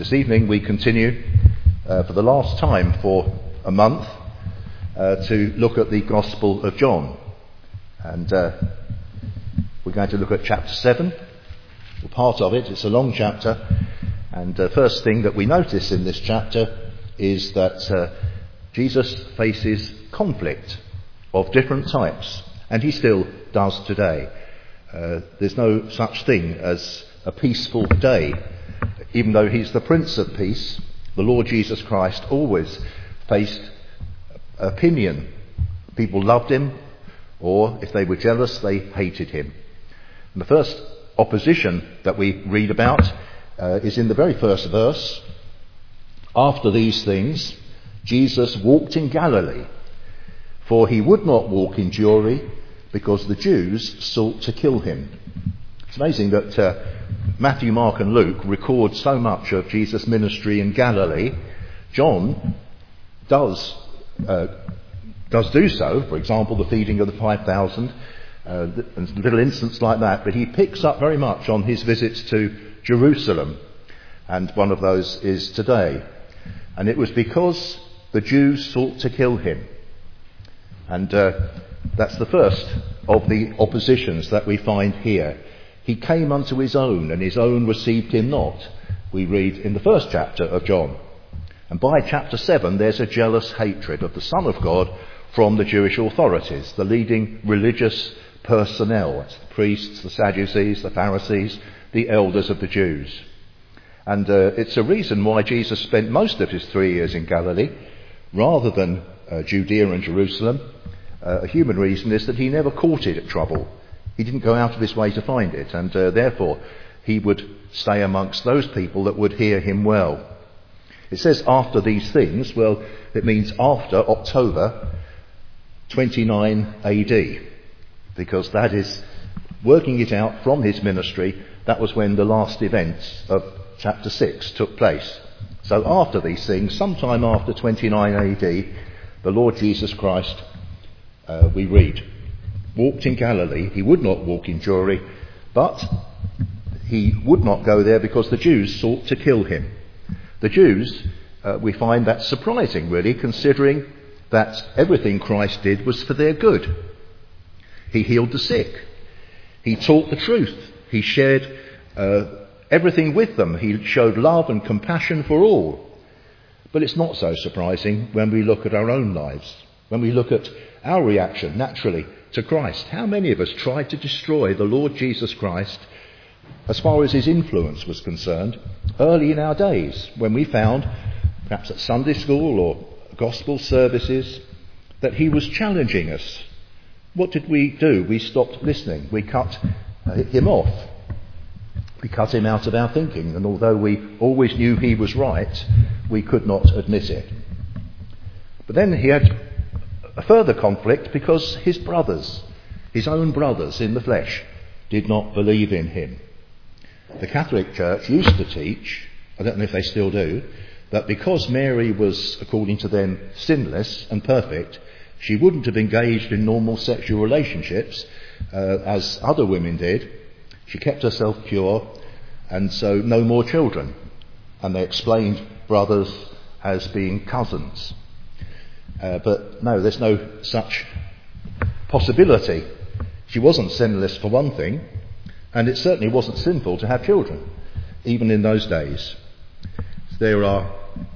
This evening we continue for the last time for a month to look at the Gospel of John. And we're going to look at chapter 7, or part of it. It's a long chapter. And the first thing that we notice in this chapter is that Jesus faces conflict of different types, and he still does today. There's no such thing as a peaceful day. Even though he's the Prince of Peace, the Lord Jesus Christ always faced opinion. People loved him, or if they were jealous, they hated him. And the first opposition that we read about is in the very first verse. After these things, Jesus walked in Galilee, for he would not walk in Jewry, because the Jews sought to kill him. It's amazing that Matthew, Mark and Luke record so much of Jesus' ministry in Galilee. John does do so, for example, the feeding of the 5,000, and little incidents like that, but he picks up very much on his visits to Jerusalem, and one of those is today. And it was because the Jews sought to kill him. And that's the first of the oppositions that we find here. He came unto his own, and his own received him not, we read in the first chapter of John. And by chapter 7, there's a jealous hatred of the Son of God from the Jewish authorities, the leading religious personnel. It's the priests, the Sadducees, the Pharisees, the elders of the Jews. And it's a reason why Jesus spent most of his 3 years in Galilee, rather than Judea and Jerusalem. A human reason is that he never courted trouble. He didn't go out of his way to find it, and therefore he would stay amongst those people that would hear him well. It says after these things. Well, it means after October 29 AD, because that is working it out from his ministry. That was when the last events of chapter 6 took place. So after these things, sometime after 29 AD, the Lord Jesus Christ, we read, walked in Galilee. He would not walk in Jewry, but he would not go there because the Jews sought to kill him. The Jews, we find that surprising, really, considering that everything Christ did was for their good. He healed the sick. He taught the truth. He shared everything with them. He showed love and compassion for all. But it's not so surprising when we look at our own lives, when we look at our reaction, naturally, to Christ. How many of us tried to destroy the Lord Jesus Christ as far as his influence was concerned early in our days, when we found, perhaps at Sunday school or gospel services, that he was challenging us? What did we do? We stopped listening. We cut him off. We cut him out of our thinking, and although we always knew he was right, we could not admit it. But then he had a further conflict because his brothers, his own brothers in the flesh, did not believe in him. The Catholic Church used to teach, I don't know if they still do, that because Mary was, according to them, sinless and perfect, she wouldn't have engaged in normal sexual relationships as other women did. She kept herself pure, and so no more children. And they explained brothers as being cousins. But no, there's no such possibility. She wasn't sinless for one thing, and it certainly wasn't sinful to have children, even in those days. There are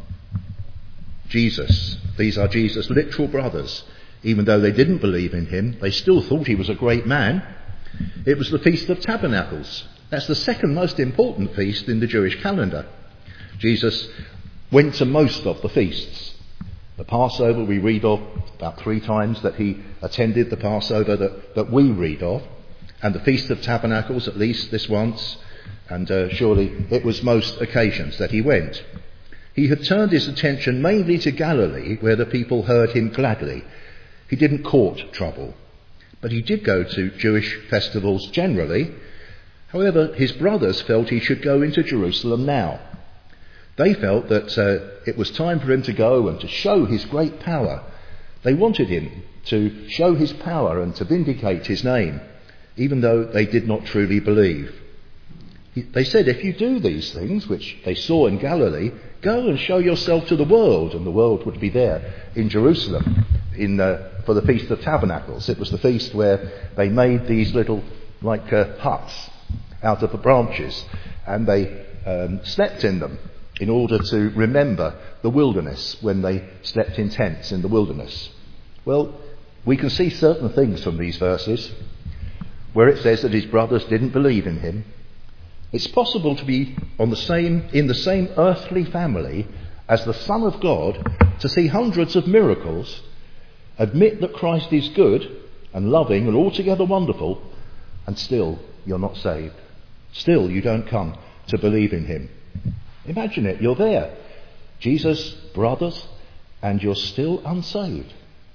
Jesus. These are Jesus' literal brothers. Even though they didn't believe in him, they still thought he was a great man. It was the Feast of Tabernacles. That's the second most important feast in the Jewish calendar. Jesus went to most of the feasts. The Passover we read of about 3 times that he attended the Passover that we read of, and the Feast of Tabernacles at least this once, and surely it was most occasions that he went. He had turned his attention mainly to Galilee, where the people heard him gladly. He didn't court trouble, but he did go to Jewish festivals generally. However, his brothers felt he should go into Jerusalem now. They felt that it was time for him to go and to show his great power. They wanted him to show his power and to vindicate his name, even though they did not truly believe. They said, if you do these things, which they saw in Galilee, go and show yourself to the world. And the world would be there in Jerusalem for the Feast of Tabernacles. It was the feast where they made these little huts out of the branches, and they slept in them in order to remember the wilderness when they slept in tents in the wilderness. Well, we can see certain things from these verses where it says that his brothers didn't believe in him. It's possible to be in the same earthly family as the Son of God, to see hundreds of miracles, admit that Christ is good and loving and altogether wonderful, and still you're not saved. Still you don't come to believe in him. Imagine it, you're there, Jesus' brothers, and you're still unsaved.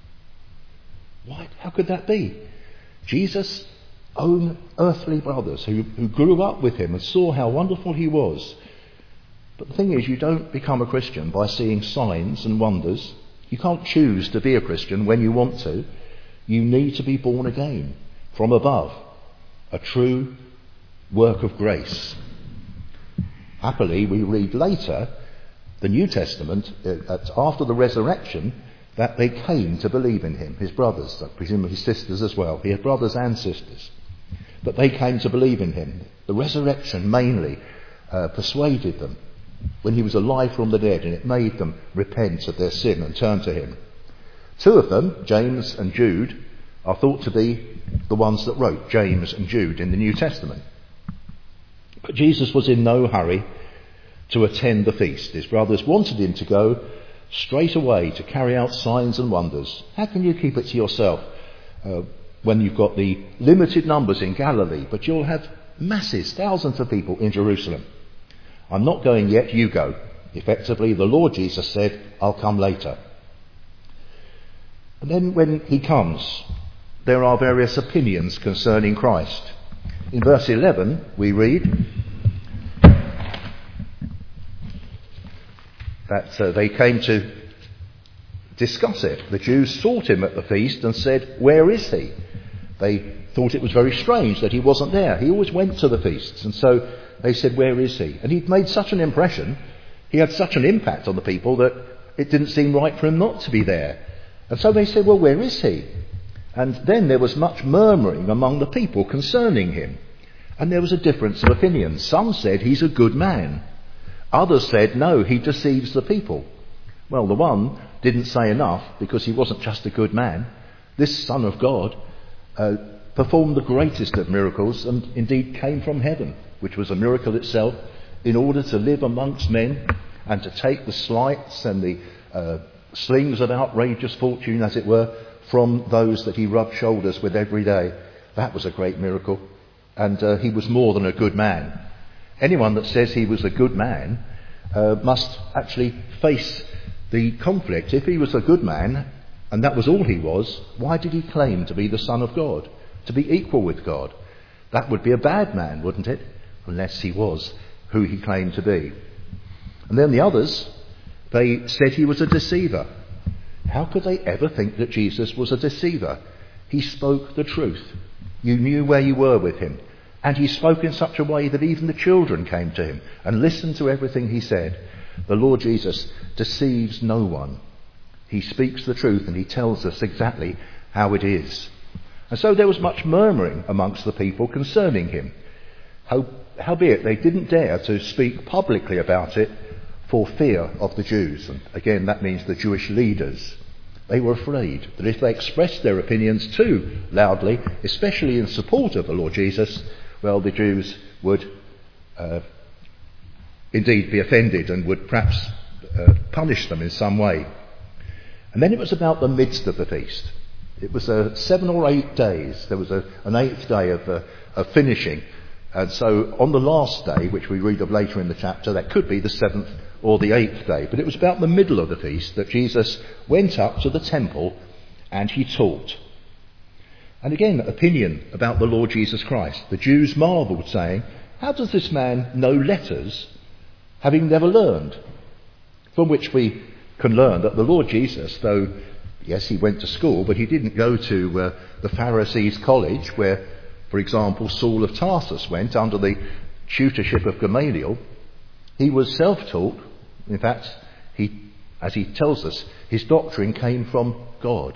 Why? How could that be? Jesus' own earthly brothers who grew up with him and saw how wonderful he was. But the thing is, you don't become a Christian by seeing signs and wonders. You can't choose to be a Christian when you want to. You need to be born again from above. A true work of grace. Happily, we read later, the New Testament, after the resurrection, that they came to believe in him, his brothers, I presume his sisters as well. He had brothers and sisters. But they came to believe in him. The resurrection mainly persuaded them when he was alive from the dead, and it made them repent of their sin and turn to him. Two of them, James and Jude, are thought to be the ones that wrote, James and Jude, in the New Testament. But Jesus was in no hurry to attend the feast. His brothers wanted him to go straight away to carry out signs and wonders. How can you keep it to yourself when you've got the limited numbers in Galilee, but you'll have masses, thousands of people in Jerusalem? I'm not going yet, you go. Effectively, the Lord Jesus said, I'll come later. And then when he comes, there are various opinions concerning Christ. In verse 11, we read that they came to discuss it. The Jews sought him at the feast and said, where is he? They thought it was very strange that he wasn't there. He always went to the feasts. And so they said, where is he? And he'd made such an impression, he had such an impact on the people that it didn't seem right for him not to be there. And so they said, well, where is he? And then there was much murmuring among the people concerning him. And there was a difference of opinion. Some said he's a good man. Others said, no, he deceives the people. Well, the one didn't say enough, because he wasn't just a good man. This Son of God performed the greatest of miracles, and indeed came from heaven, which was a miracle itself, in order to live amongst men and to take the slights and the slings of outrageous fortune, as it were, from those that he rubbed shoulders with every day. That was a great miracle. And he was more than a good man. Anyone that says he was a good man must actually face the conflict. If he was a good man, and that was all he was, why did he claim to be the Son of God, to be equal with God? That would be a bad man, wouldn't it? Unless he was who he claimed to be. And then the others, they said he was a deceiver. How could they ever think that Jesus was a deceiver? He spoke the truth. You knew where you were with him. And he spoke in such a way that even the children came to him and listened to everything he said. The Lord Jesus deceives no one. He speaks the truth, and he tells us exactly how it is. And so there was much murmuring amongst the people concerning him. Howbeit they didn't dare to speak publicly about it for fear of the Jews. And again, that means the Jewish leaders. They were afraid that if they expressed their opinions too loudly, especially in support of the Lord Jesus, well, the Jews would indeed be offended and would perhaps punish them in some way. And then it was about the midst of the feast. It was 7 or 8 days. There was an 8th day of finishing. And so on the last day, which we read of later in the chapter, that could be the 7th or the 8th day. But it was about the middle of the feast that Jesus went up to the temple and he taught. And again, opinion about the Lord Jesus Christ. The Jews marvelled, saying, how does this man know letters, having never learned? From which we can learn that the Lord Jesus, though, yes, he went to school, but he didn't go to the Pharisees' college where, for example, Saul of Tarsus went under the tutorship of Gamaliel, he was self-taught. In fact, as he tells us, his doctrine came from God.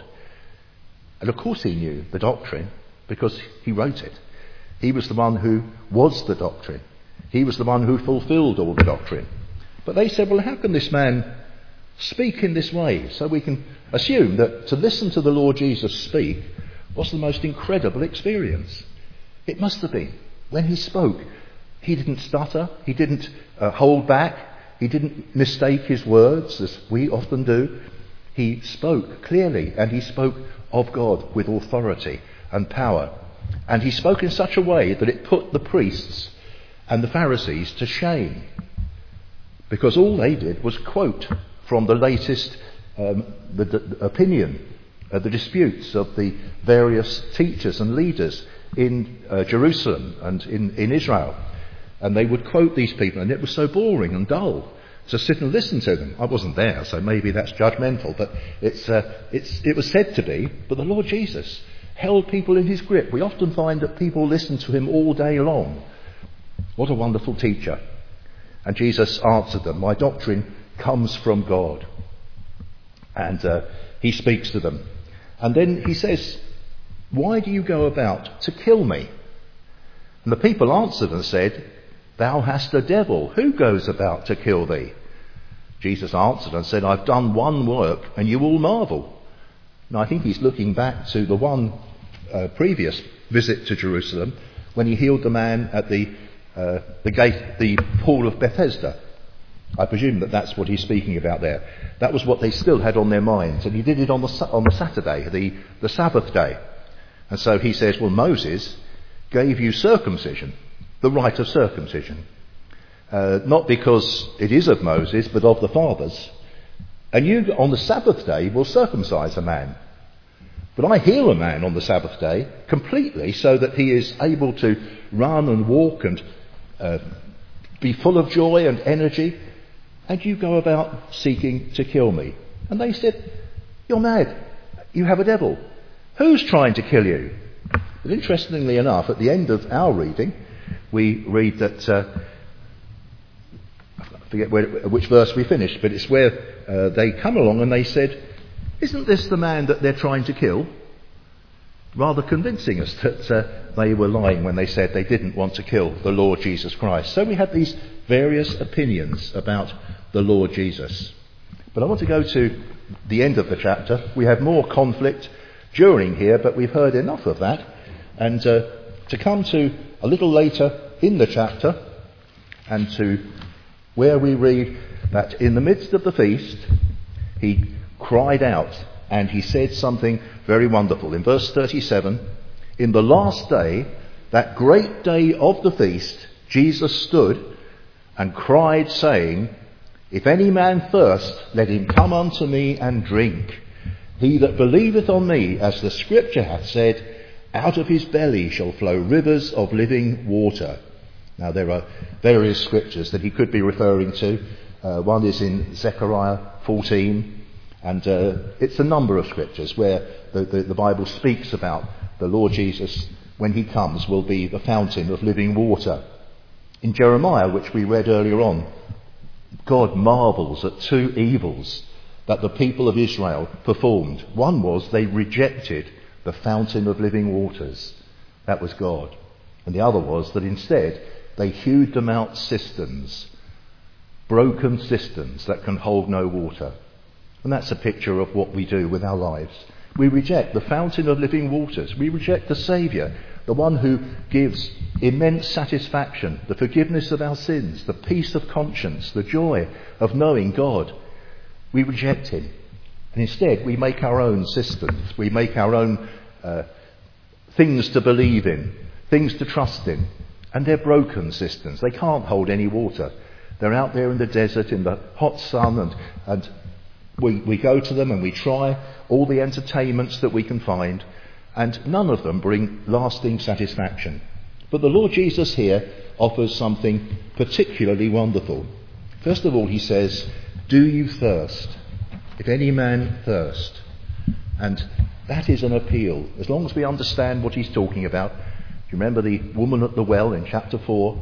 And of course he knew the doctrine because he wrote it. He was the one who was the doctrine. He was the one who fulfilled all the doctrine. But they said, well, how can this man speak in this way? So we can assume that to listen to the Lord Jesus speak was the most incredible experience. It must have been. When he spoke, he didn't stutter, he didn't hold back, he didn't mistake his words as we often do. He spoke clearly, and he spoke of God with authority and power. And he spoke in such a way that it put the priests and the Pharisees to shame, because all they did was quote from the latest the opinion, the disputes of the various teachers and leaders in Jerusalem and in Israel. And they would quote these people, and it was so boring and dull to sit and listen to them. I wasn't there, so maybe that's judgmental, but it was said to be. But the Lord Jesus held people in his grip. We often find that people listen to him all day long. What a wonderful teacher. And Jesus answered them, my doctrine comes from God. And he speaks to them. And then he says, why do you go about to kill me? And the people answered and said, thou hast a devil. Who goes about to kill thee? Jesus answered and said, I've done one work, and you all marvel. Now I think he's looking back to the one previous visit to Jerusalem when he healed the man at the gate, the pool of Bethesda. I presume that that's what he's speaking about there. That was what they still had on their minds, and he did it on the Saturday, the Sabbath day. And so he says, well, Moses gave you circumcision, the rite of circumcision, not because it is of Moses, but of the fathers. And you, on the Sabbath day, will circumcise a man. But I heal a man on the Sabbath day completely, so that he is able to run and walk and be full of joy and energy. And you go about seeking to kill me. And they said, you're mad. You have a devil. Who's trying to kill you? But interestingly enough, at the end of our reading, we read that, I forget which verse we finished, but it's where they come along and they said, isn't this the man that they're trying to kill? Rather convincing us that they were lying when they said they didn't want to kill the Lord Jesus Christ. So we have these various opinions about the Lord Jesus. But I want to go to the end of the chapter. We have more conflict during here, but we've heard enough of that. And to come to a little later in the chapter, and to where we read that in the midst of the feast, he cried out and he said something very wonderful. In verse 37, in the last day, that great day of the feast, Jesus stood and cried, saying, if any man thirst, let him come unto me and drink. He that believeth on me, as the scripture hath said, out of his belly shall flow rivers of living water. Now there are various scriptures that he could be referring to. One is in Zechariah 14, and it's a number of scriptures where the Bible speaks about the Lord Jesus, when he comes, will be the fountain of living water. In Jeremiah, which we read earlier on, God marvels at two evils that the people of Israel performed. One was they rejected the fountain of living waters. That was God. And the other was that instead they hewed them out cisterns, broken cisterns that can hold no water. And that's a picture of what we do with our lives. We reject the fountain of living waters. We reject the Saviour, the one who gives immense satisfaction, the forgiveness of our sins, the peace of conscience, the joy of knowing God. We reject him. And instead we make our own cisterns. We make our own things to believe in, things to trust in. And they're broken cisterns. They can't hold any water. They're out there in the desert, in the hot sun, and we go to them and we try all the entertainments that we can find, and none of them bring lasting satisfaction. But the Lord Jesus here offers something particularly wonderful. First of all, he says, do you thirst? If any man thirst. And that is an appeal. As long as we understand what he's talking about. Do you remember the woman at the well in chapter 4?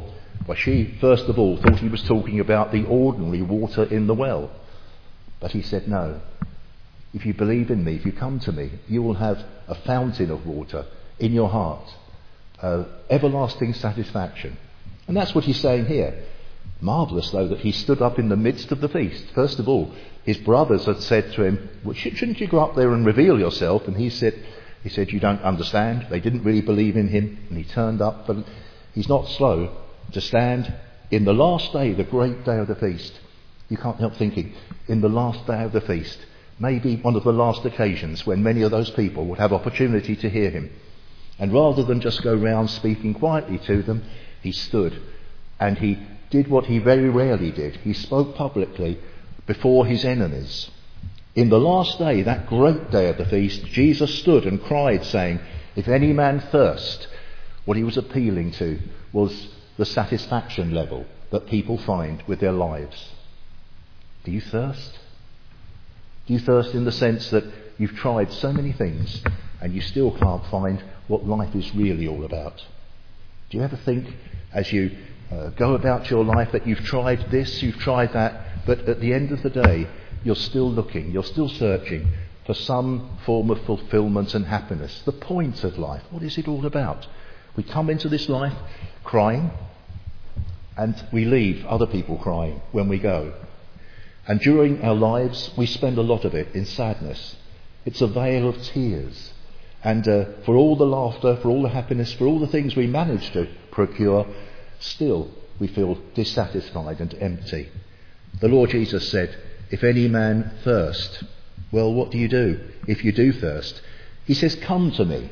Well, she, first of all, thought he was talking about the ordinary water in the well. But he said, no. If you believe in me, if you come to me, you will have a fountain of water in your heart. Everlasting satisfaction. And that's what he's saying here. Marvellous, though, that he stood up in the midst of the feast. First of all, his brothers had said to him, well, shouldn't you go up there and reveal yourself? And he said, you don't understand. They didn't really believe in him. And he turned up, but he's not slow to stand in the last day, the great day of the feast. You can't help thinking, in the last day of the feast, maybe one of the last occasions when many of those people would have opportunity to hear him. And rather than just go round speaking quietly to them, he stood and he did what he very rarely did. He spoke publicly before his enemies. In the last day, that great day of the feast, Jesus stood and cried, saying, if any man thirst, what he was appealing to was the satisfaction level that people find with their lives. Do you thirst? Do you thirst in the sense that you've tried so many things and you still can't find what life is really all about? Do you ever think, as you go about your life, that you've tried this, you've tried that, but at the end of the day, you're still looking, you're still searching for some form of fulfillment and happiness? The point of life, what is it all about? We come into this life crying, and we leave other people crying when we go. And during our lives, we spend a lot of it in sadness. It's a vale of tears. And for all the laughter, for all the happiness, for all the things we manage to procure, still we feel dissatisfied and empty. The Lord Jesus said, if any man thirst, well, what do you do if you do thirst? He says, come to me.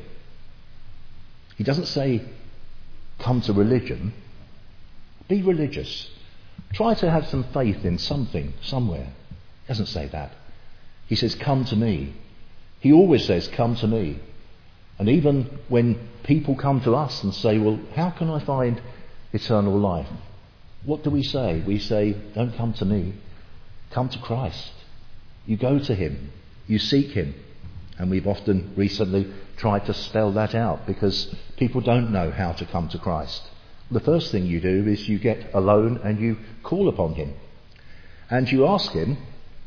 He doesn't say, come to religion. Be religious. Try to have some faith in something, somewhere. He doesn't say that. He says, come to me. He always says, come to me. And even when people come to us and say, well, how can I find eternal life? What do we say? We say, don't come to me. Come to Christ. You go to him. You seek him. And we've often recently tried to spell that out because people don't know how to come to Christ. The first thing you do is you get alone and you call upon him. And you ask him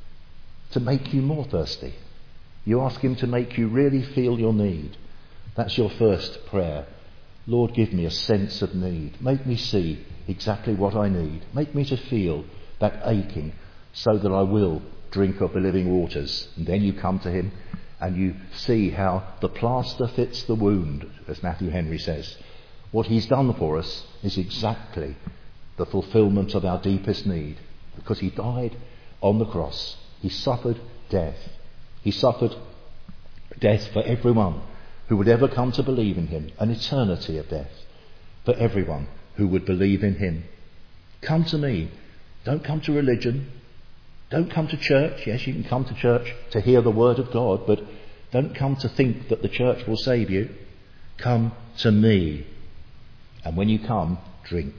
to make you more thirsty. You ask him to make you really feel your need. That's your first prayer. Lord, give me a sense of need. Make me see exactly what I need. Make me to feel that aching so that I will drink of the living waters. And then you come to him and you see how the plaster fits the wound, as Matthew Henry says. What he's done for us is exactly the fulfillment of our deepest need, because he died on the cross. He suffered death. He suffered death for everyone who would ever come to believe in him, an eternity of death for everyone who would believe in him. Come to me. Don't come to religion. Don't come to church. Yes, you can come to church to hear the word of God, but don't come to think that the church will save you. Come to me. And when you come, drink.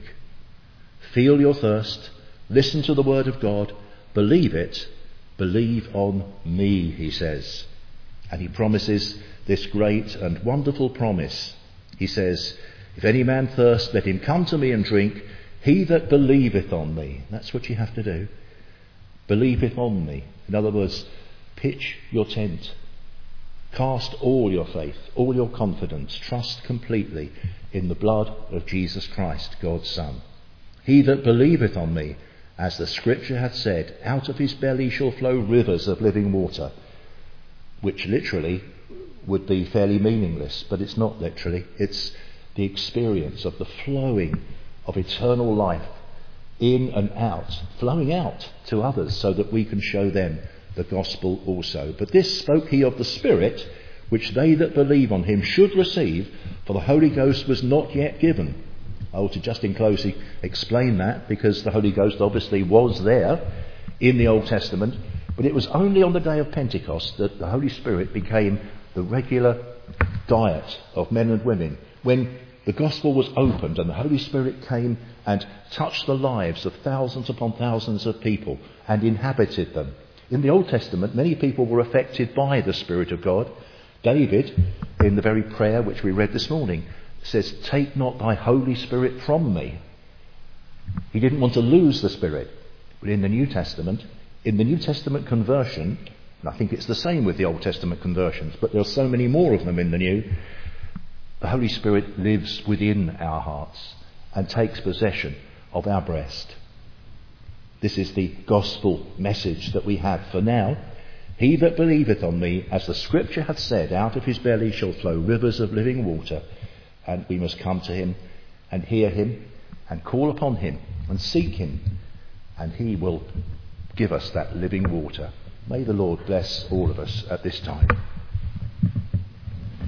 Feel your thirst. Listen to the word of God. Believe it. Believe on me, he says. And he promises this great and wonderful promise. He says, if any man thirst, let him come to me and drink. He that believeth on me. That's what you have to do. Believeth on me. In other words, pitch your tent. Cast all your faith, all your confidence, trust completely in the blood of Jesus Christ, God's Son. He that believeth on me, as the Scripture hath said, out of his belly shall flow rivers of living water, which literally would be fairly meaningless, but it's not literally. It's the experience of the flowing of eternal life in and out, flowing out to others so that we can show them the gospel also. But this spoke he of the Spirit, which they that believe on him should receive, for the Holy Ghost was not yet given. I ought to just in closing explain that, because the Holy Ghost obviously was there in the Old Testament, but it was only on the day of Pentecost that the Holy Spirit became the regular diet of men and women. When the gospel was opened and the Holy Spirit came and touched the lives of thousands upon thousands of people and inhabited them. In the Old Testament, many people were affected by the Spirit of God. David, in the very prayer which we read this morning, says, take not thy Holy Spirit from me. He didn't want to lose the Spirit. But in the New Testament conversion, and I think it's the same with the Old Testament conversions, but there are so many more of them in the New, the Holy Spirit lives within our hearts and takes possession of our breast. This is the gospel message that we have for now. He that believeth on me, as the Scripture hath said, out of his belly shall flow rivers of living water. And we must come to him and hear him and call upon him and seek him, and he will give us that living water. May the Lord bless all of us at this time.